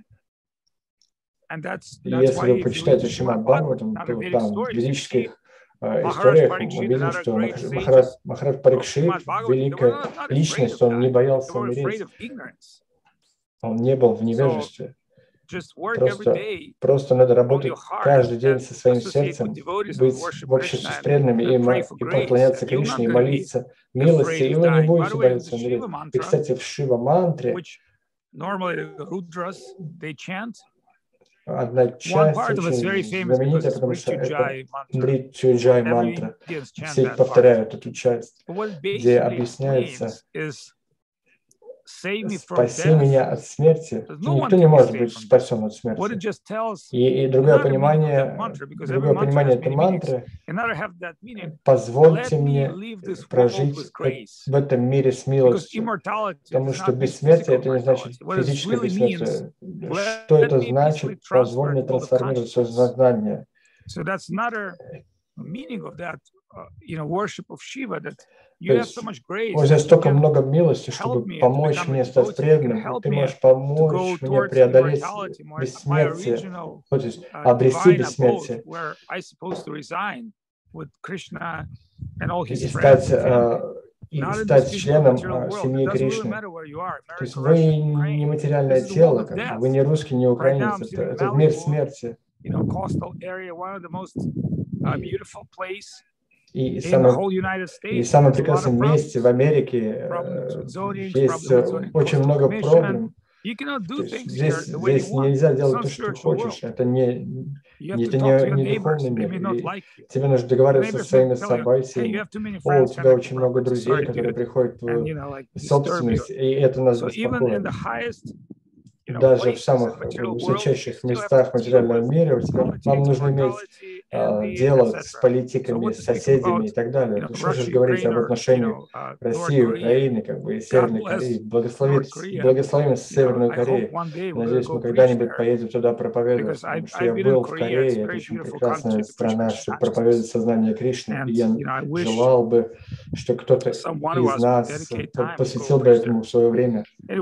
И если вы почитаете Шримад Бхагаватам, то там в ведических историях мы видим, что Махарадж Парикшит, великая личность, он не боялся умереть. Он не был в невежестве. Просто надо работать каждый день со своим сердцем, быть в обществе с преданными и поклоняться Кришне, и молиться милости, и вы не будете бояться умереть. И, кстати, в Шива-мантре одна часть очень знаменитая, потому что это Мритюджай мантра. Все повторяют эту часть, где объясняется: «Спаси меня от смерти». Никто не может быть спасен от смерти. И другое понимание этой мантры: «Позвольте мне прожить в этом мире с милостью». Потому что бессмертие — это не значит физическое бессмертие. Что это значит? Позволь мне трансформировать свое сознание. То есть, у тебя столько много милости, чтобы помочь мне стать преданным. Ты можешь помочь мне преодолеть бессмертие, то есть обрести бессмертие и стать членом семьи Кришны. То есть вы не материальное тело, вы не русский, не украинец, это мир смерти. И в самом прекрасном месте в Америке есть очень много проблем. Здесь нельзя делать то, что ты хочешь. Это не духовный мир. Тебе нужно договариваться со своими собратьями. У тебя очень много друзей, которые приходят в собственность, и это нас беспокоит. Даже в самых высочайших местах материального мира нам нужно иметь дело с политиками, с соседями и так далее. Что же говорить об отношениях России, Украины, и Северной Кореи? Благословим Северную Корею. Надеюсь, мы когда-нибудь поедем туда проповедовать, потому что я был в Корее, это очень прекрасная страна, чтобы проповедовать сознание Кришны. И я желал бы, что кто-то из нас посвятил бы этому свое время.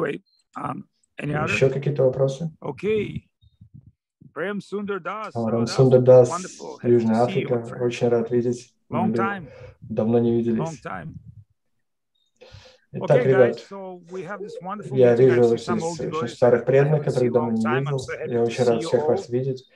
Еще какие-то вопросы? Рам Сундар Дас, Южная Африка. Очень рад видеть. Давно не виделись. Итак, ребят, я вижу очень старых преданных, которых давно не видел. Я очень рад всех вас видеть.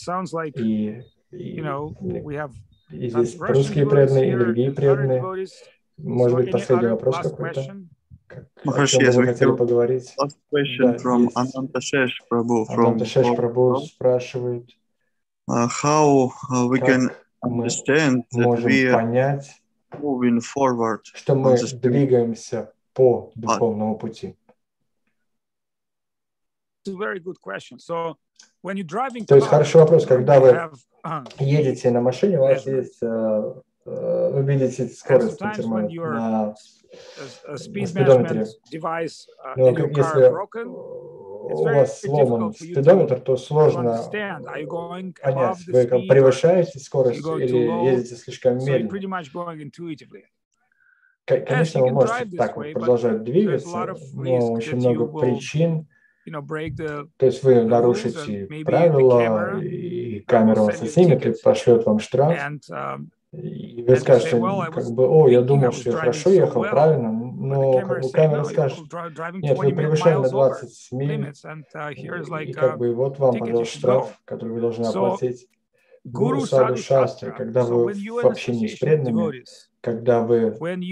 И здесь русские преданные, и другие преданные. Может быть, последний вопрос какой-то? Maharaj, yes, we have last question from Ananta Shesh Prabhu. Ananta Shesh Prabhu спрашивает, how we can understand that we are moving forward, что мы двигаемся по духовному пути. То есть хороший вопрос, когда вы едете на машине, у вас есть, вы видите скорость на спидометре. Но если у вас сломан спидометр, то сложно понять, вы превышаете скорость или едете слишком медленно. Конечно, вы можете так вот продолжать двигаться, но очень много причин. То есть вы нарушите правила, и камера вас заснимет и пошлет вам штраф. И вы скажете, о, я думал, что я хорошо ехал, правильно, но камера скажет, нет, вы превышали на 20 миль, и вот вам, пожалуйста, штраф, который вы должны оплатить. Гуру Саду Шастры, когда вы в общении с преданными, когда вы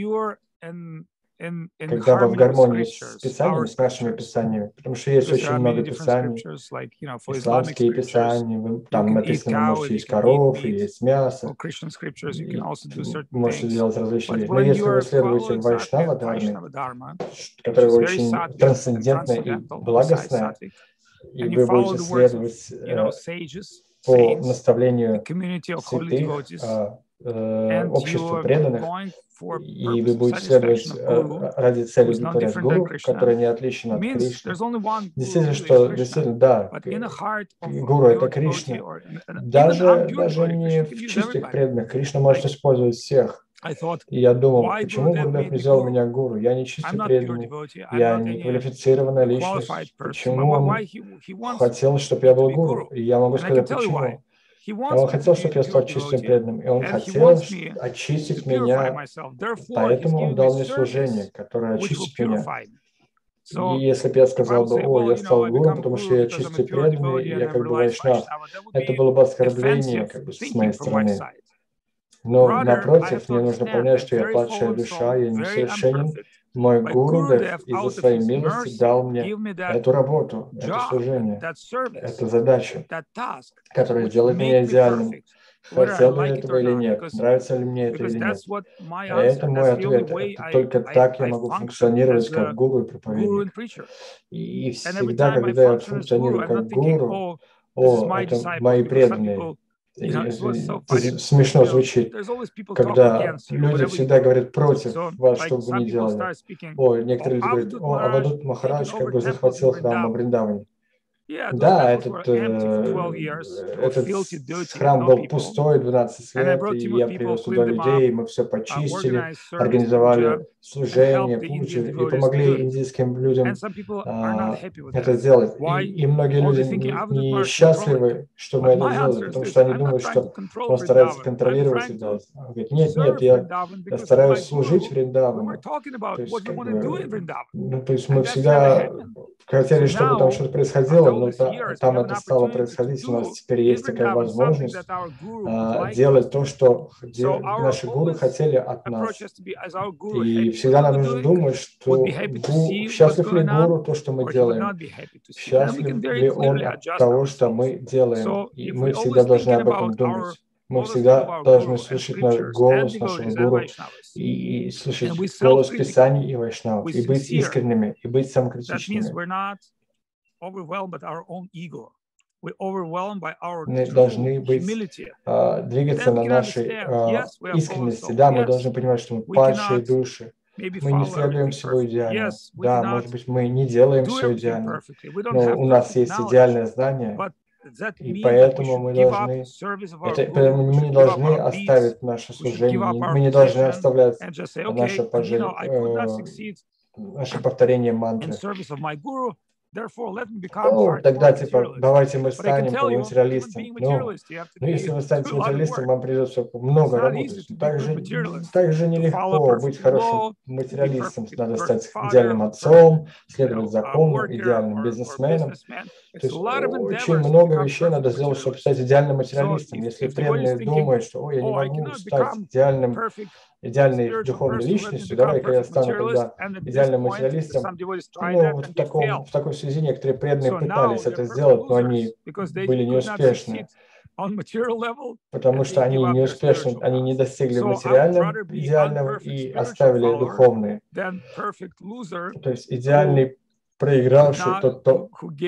в гармонии с писаниями, с нашими писаниями, потому что есть очень много писаний, исламские писания, там написано, можете есть коров, и есть мясо, можете делать различные вещи. Но если вы следуете Вайшнава Дхарме, которая очень трансцендентная и благостная, и вы будете следовать по наставлению святых, общество преданных, и вы будете следовать ради цели удовлетворять гуру, который не отличен от Кришны. Действительно, да, гуру — это Кришна. Даже не в чистых преданных. Кришна может использовать всех. И я думал, почему Гурудев не сделал меня гуру? Я не чистый преданный, я не квалифицированная личность. Почему он хотел, чтобы я был гуру? И я могу сказать, почему. Он хотел, чтобы я стал чистым преданным, и он хотел очистить меня, поэтому он дал мне служение, которое очистит меня. И если бы я сказал бы, о, я стал гуру, потому что я чистый преданный, и я как бы вайшнав, это было бы оскорбление как бы с моей стороны. Но, напротив, мне нужно понять, что я падшая душа, я несовершенен. Мой Гурудев из-за своей милости дал мне эту работу, это служение, эту задачу, которая сделает меня идеальным. Хотел бы я этого или нет, нравится ли мне это или нет. Это мой ответ. Это только так я могу функционировать как гуру и проповедник. И всегда, когда я функционирую как гуру, это мои преданные. Смешно звучит, когда люди всегда говорят против вас, что бы вы ни делали. Некоторые люди говорят, Авадут Махарадж как бы захватил храм во Вриндаване. Да, этот храм был пустой 12 лет, и я привез туда людей, мы все почистили, организовали служение, пуджи, и помогли индийским людям это сделать. И многие люди не счастливы, что мы это сделали, потому что они думают, что он старается контролировать это. Он говорит, нет, я стараюсь служить Вриндавану. То есть мы всегда хотели, чтобы там что-то происходило, но там это стало происходить. У нас теперь есть такая возможность делать то, что наши гуру хотели от нас. И всегда нам нужно думать, что счастлив ли гуру то, что мы делаем, счастлив ли он от того, что мы делаем. И мы всегда должны об этом думать. Мы всегда должны слышать наш голос нашего гуру и слышать голос Писаний и вайшнавов, и быть искренними, и быть самокритичными. Мы должны двигаться на нашей искренности. Да, мы должны понимать, что мы падшие души. Мы не следуем всего идеально. Да, может быть, мы не делаем все идеально, но у нас есть идеальное знание. И поэтому мы не должны оставить наше служение, мы не должны оставлять наше повторение мантры. Тогда, давайте мы станем материалистом. Но если вы станете материалистом, вам придется много работать. Так же нелегко быть хорошим материалистом. Надо стать идеальным отцом, следовать закону, идеальным бизнесменом. То есть очень много вещей надо сделать, чтобы стать идеальным материалистом. Если преданные думают, что я не могу стать идеальной духовной личностью, давай-ка я стану тогда идеальным материалистом. В такой связи некоторые преданные пытались это сделать, но они были неуспешны. Потому что они неуспешны, они не достигли материального идеального и оставили духовное. То есть идеальный проигравший, тот, кто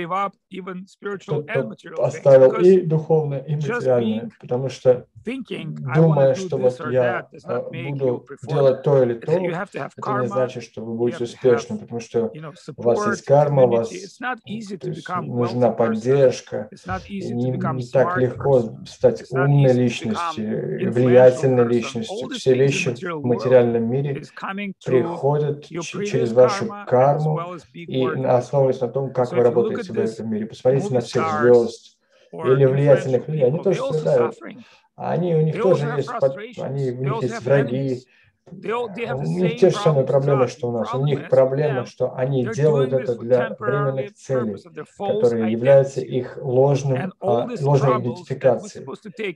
оставил и духовное, и материальное, потому что, думая, что вот я буду делать то или то, это не значит, что вы будете успешны, потому что у вас есть карма, у вас нужна поддержка, не так легко стать умной личностью, влиятельной личностью. Все вещи в материальном мире приходят через вашу карму и основываясь на том, как вы работаете в этом мире. Посмотрите на всех звезд или влиятельных людей, они тоже страдают. У них тоже есть, у них есть враги. У них те же самые проблемы, что у нас. У них проблема, что они делают это для временных целей, которые являются их ложной идентификацией.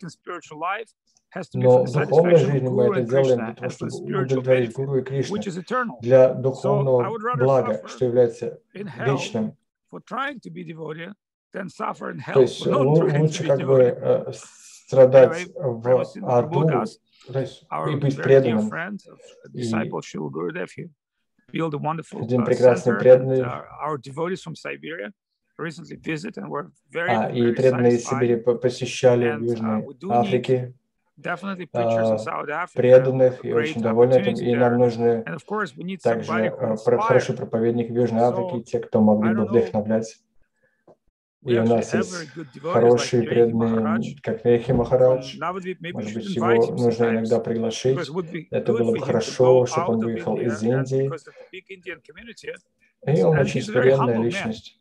Но в духовной жизни мы это делаем для того, чтобы удовлетворить Гуру и Кришну, для духовного блага, что является вечным. То есть лучше как бы страдать в аду, то есть и быть преданным. Один прекрасный преданный, и преданные из Сибири посещали в Южной Африке. преданных и очень довольны этим. И нам нужны также хороший проповедник в Южной Африке, те, кто могли бы вдохновлять. И у нас есть хорошие преданные, как Нехи Махарадж. Может быть, его нужно иногда приглашить. Это было бы хорошо, чтобы он выехал из Индии. И он очень смиренная личность.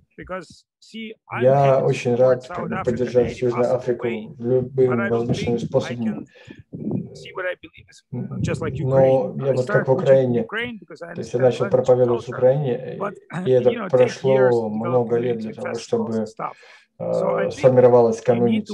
Я очень рад поддержать Южную Африку любым возможным способом. Но я вот как в Украине, то есть я начал проповедовать в Украине, и это прошло много лет для того, чтобы сформировалась комьюнити.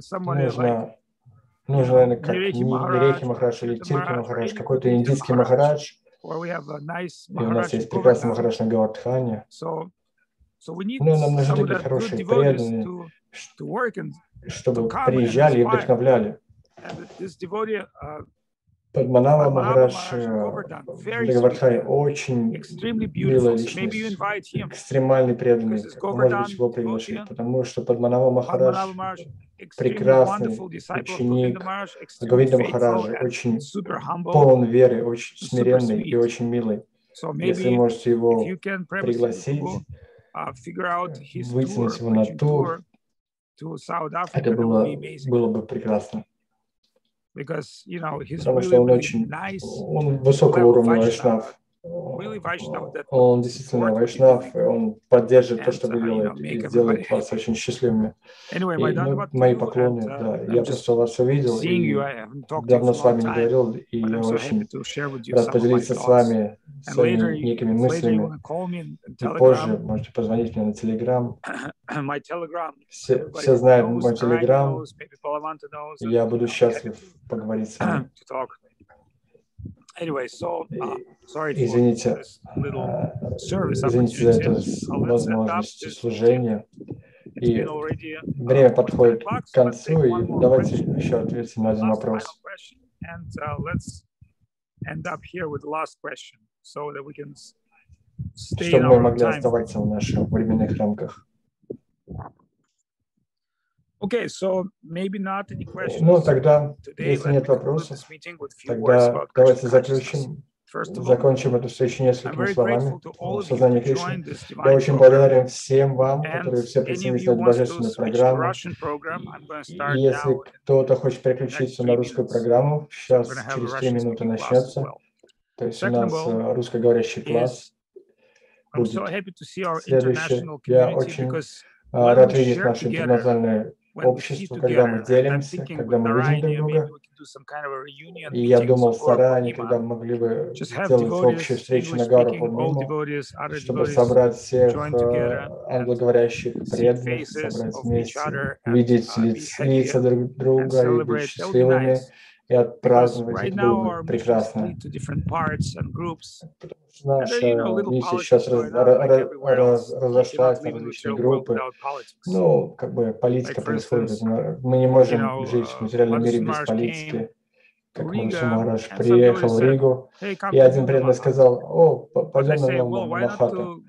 Нужно, наверное, как Нерехи Махарадж или Тирки Махарадж, какой-то индийский Махарадж, и у нас есть прекрасный Махарадж на Гавардхане. Но нам нужны такие хорошие преданные, чтобы приезжали и вдохновляли. Падманава Махарадж в Гавардхане очень милая личность, экстремальный преданный. Вы можете его пригласить, потому что Падманава Махарадж прекрасный ученик Говинда Махараджа, очень полон веры, очень смиренный и очень милый. Если можете его пригласить, вытянуть его на тур, это было бы прекрасно. Потому что он высокого уровня вайшнав. Он действительно вайшнав, он поддержит то, что вы делаете, и сделает вас очень счастливыми. И, мои поклоны, да, я просто вас увидел, и давно с вами не говорил, и я очень рад поделиться с вами своими некими мыслями. И позже можете позвонить мне на Telegram. Все знают мой Telegram, и я буду счастлив поговорить с вами. Извините за эту возможность служения. И время подходит к концу, и давайте еще ответим на один вопрос. Чтобы мы могли оставаться в наших временных рамках. Ну, тогда, если нет вопросов, тогда давайте закончим эту встречу несколькими словами о сознании Кришны. Я очень благодарен всем вам, которые все присоединились на эту божественную программу. И если кто-то хочет переключиться на русскую программу, сейчас через 3 минуты начнется. То есть у нас русскоговорящий класс будет следующий. Я очень рад видеть наше интернациональное общество, когда мы делимся, когда мы видим друг друга. И я думал заранее, когда мы могли бы сделать общую встречу на Гару Пурниму, чтобы собрать всех англоговорящих преданных, собрать вместе, видеть лица друг друга и быть счастливыми, и отпраздновать. Это было бы прекрасно. Наша миссия сейчас разошлась на различные группы. Ну, как бы политика происходит. Мы не можем жить в материальном мире без политики. Как Махарадж Махарадж приехал в Ригу, и один преданный сказал: «О, пойдем на Махату».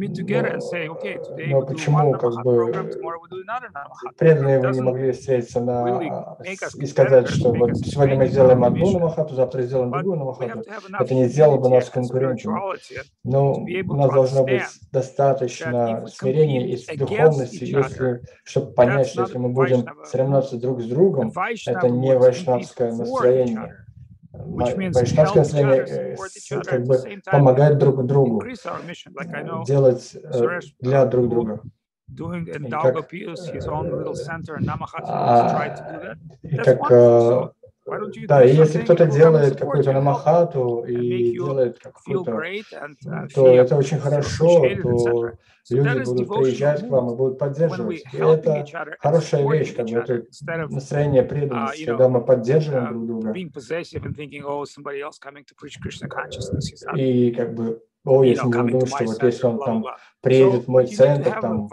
Но почему, как бы, преданные вы не могли встретиться и сказать, что вот сегодня мы сделаем одну Намахату, завтра сделаем другую Намахату? Это не сделало бы нас конкурентами. Но у нас должно быть достаточно смирения и духовности, чтобы понять, что если мы будем соревноваться друг с другом, это не вайшнавское настроение. Вайшнавское настроение как бы помогает друг другу, делать для друг друга. Да, и если кто-то делает какую-то намахату и делает какую-то, то это очень хорошо, то люди будут приезжать к вам и будут поддерживать. И это хорошая вещь, как бы это настроение преданности, когда мы поддерживаем друг друга. И как бы, если мы думаем, что вот если он там приедет в мой центр, там,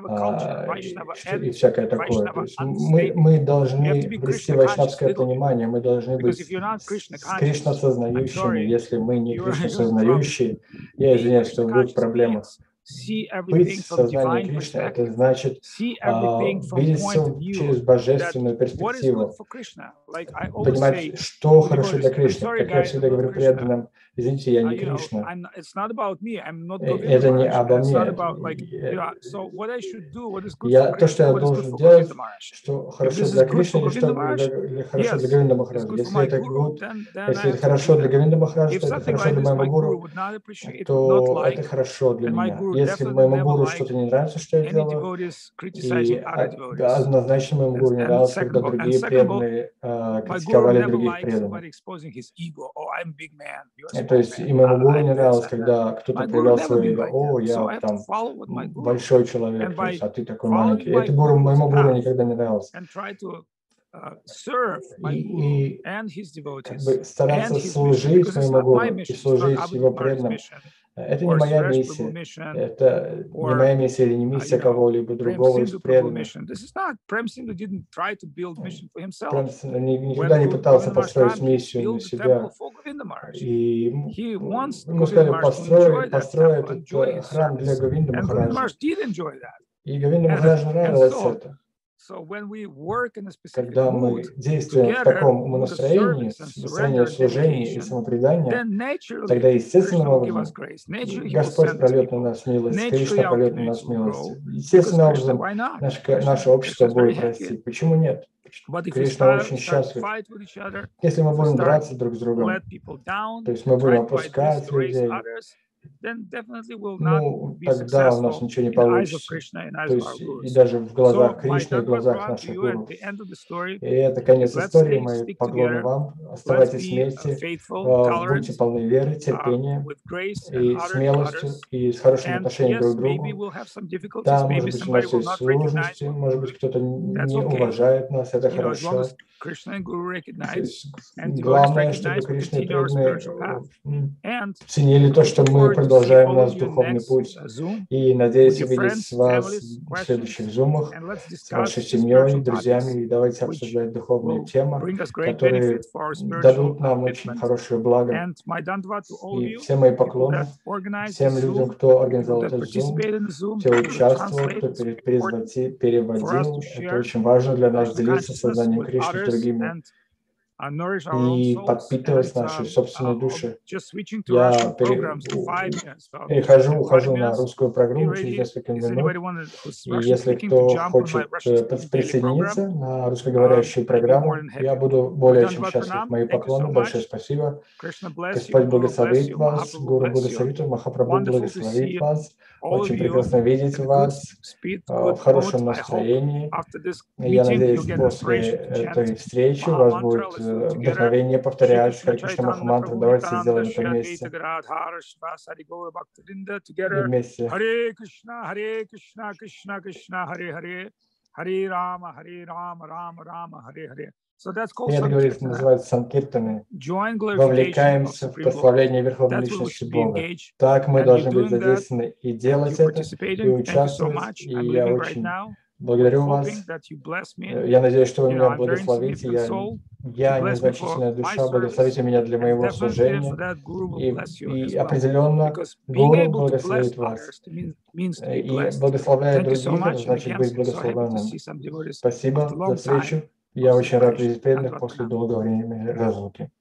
и всякое такое. То есть мы должны ввести вайшнавское понимание, мы должны быть кришна-сознающими. Если мы не кришна-сознающие, я извиняюсь, что будут проблемы. быть в сознании Кришны, это значит видеть все через божественную перспективу, понимать, что хорошо для Кришны. Как я всегда говорю преданным, извините, я не Кришна. Это не обо мне. То, что я должен делать, что хорошо для Кришны, или что хорошо для Говинда Махараджа. Если это хорошо для Говинда Махараджа, то это хорошо для моего гуру, то это хорошо для меня. Если моему гуру что-то не нравится, что я делаю, и однозначно моему гуру не нравилось, когда другие преданные критиковали других преданных. То есть и моему гуру не нравилось, когда кто-то проявлял свое эго. О, я там большой человек, а ты такой маленький. Это моему гуру никогда не нравилось. И стараться служить моему гуру и служить его преданным. Это не моя миссия. Это не моя миссия или не миссия кого-либо другого из преданных. Прем-Синду никогда не пытался построить миссию на себя. И ему сказали, построй этот храм для Говинда Махараджа. И Говинда Махараджа нравилось это. Когда мы действуем в таком умонастроении, состоянии служения и самопредания, тогда естественным образом Господь прольет на нас милость, Кришна прольет на нас милость. Естественным образом наше общество будет расти. Почему нет? Кришна очень счастлив. Если мы будем драться друг с другом, то есть мы будем опускать людей, тогда у нас ничего не получится. То есть и даже в глазах Кришны, и в глазах наших гуру. И это конец истории. Мои поклоны вам. Оставайтесь вместе, будьте полны веры, терпения и смелостью, и с хорошим отношением друг к другу. Да, может быть, у нас есть сложности, может быть, кто-то не уважает нас, это хорошо. Главное, чтобы Кришна и преданные ценили то, что мы продолжаем наш духовный путь. И надеюсь увидеть вас в следующих зумах с вашей семьей, друзьями. И давайте обсуждать духовные темы, которые дадут нам очень хорошее благо. И все мои поклоны всем людям, кто организовал этот зум, кто участвовал, кто переводил. Это очень важно для нас делиться сознанием Кришны с другими и подпитывать наши собственные души. Я ухожу на русскую программу через несколько минут. И если кто хочет присоединиться на русскоговорящую программу, я буду более чем счастлив. Мои поклоны, большое спасибо. Господь благословит вас, Гуру благословит, Махапрабху благословит вас. Очень прекрасно видеть вас в хорошем настроении. Я надеюсь, после этой встречи у вас будет вдохновение повторять Харе Кришна Махамантру. Давайте сделаем это вместе. Вместе. Харе Кришна, Кришна Кришна, Харе Харе, Харе Рама, Рама Рама, Харе Харе. Это называется санкиртаны. Вовлекаемся в прославление Верховной Личности Бога. Так мы должны быть задействованы и делать это, и участвовать. И я очень благодарю вас. Я надеюсь, что вы меня благословите. Я незначительная душа, благословите меня для моего служения. И определенно Гуру благословит вас. И благословляя других, значит быть благословенным. Спасибо за встречу. Я очень рад видеть преданных после долгого времени разлуки.